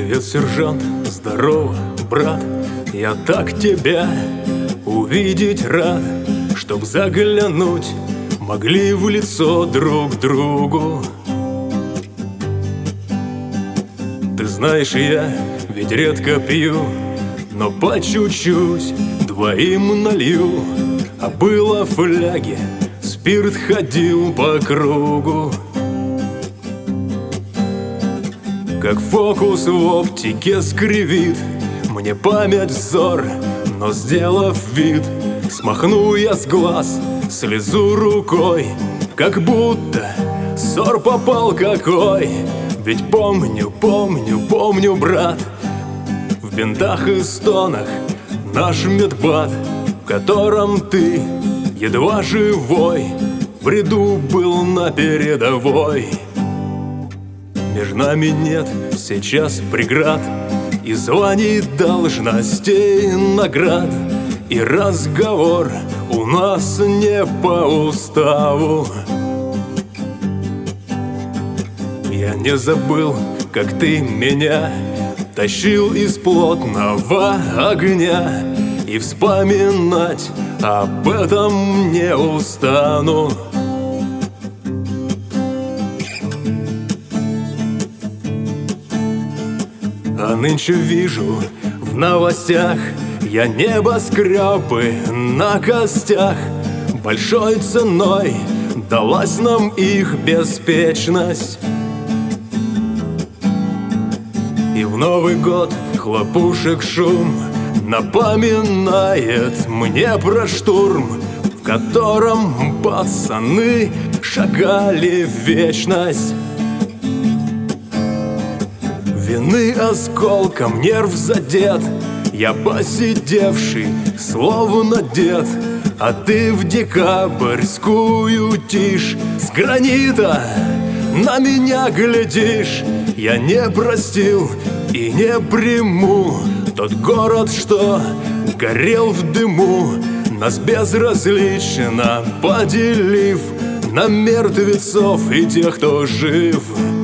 Привет, сержант, здорово, брат. Я так тебя увидеть рад, чтоб заглянуть могли в лицо друг другу. Ты знаешь, я ведь редко пью, но по чуть-чуть двоим налью. А было в фляге, спирт ходил по кругу. Как фокус в оптике скривит мне память взор, но сделав вид, смахну я с глаз слезу рукой, как будто ссор попал какой. Ведь помню, брат, в бинтах и стонах наш медбат, в котором ты едва живой в бреду был на передовой. Между нами нет сейчас преград, и званий, должностей, наград, и разговор у нас не по уставу. Я не забыл, как ты меня тащил из плотного огня, и вспоминать об этом не устану. А нынче вижу в новостях я небоскребы на костях. Большой ценой далась нам их беспечность. И в Новый год хлопушек шум напоминает мне про штурм, в котором пацаны шагали в вечность. Вины осколком нерв задет, я посидевший, словно дед. А ты в декабрьскую тишь с гранита на меня глядишь. Я не простил и не приму тот город, что горел в дыму, нас безразлично поделив на мертвецов и тех, кто жив.